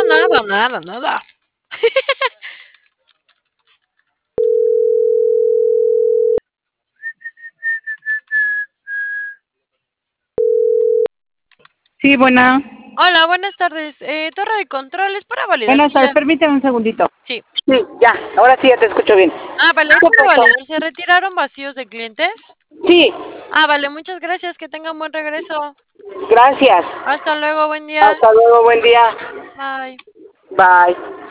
nada, nada, nada. Sí, buena. Hola, buenas tardes. Torre de control, es para validar Buenas si tardes, ya... permíteme un segundito. Sí. Sí, ya, ahora sí ya te escucho bien. Vale, es para validar. ¿Se retiraron vacíos de clientes? Sí, Vale, muchas gracias. Que tengan buen regreso. gracias. Hasta luego, buen día. Hasta luego, buen día. Bye. Bye.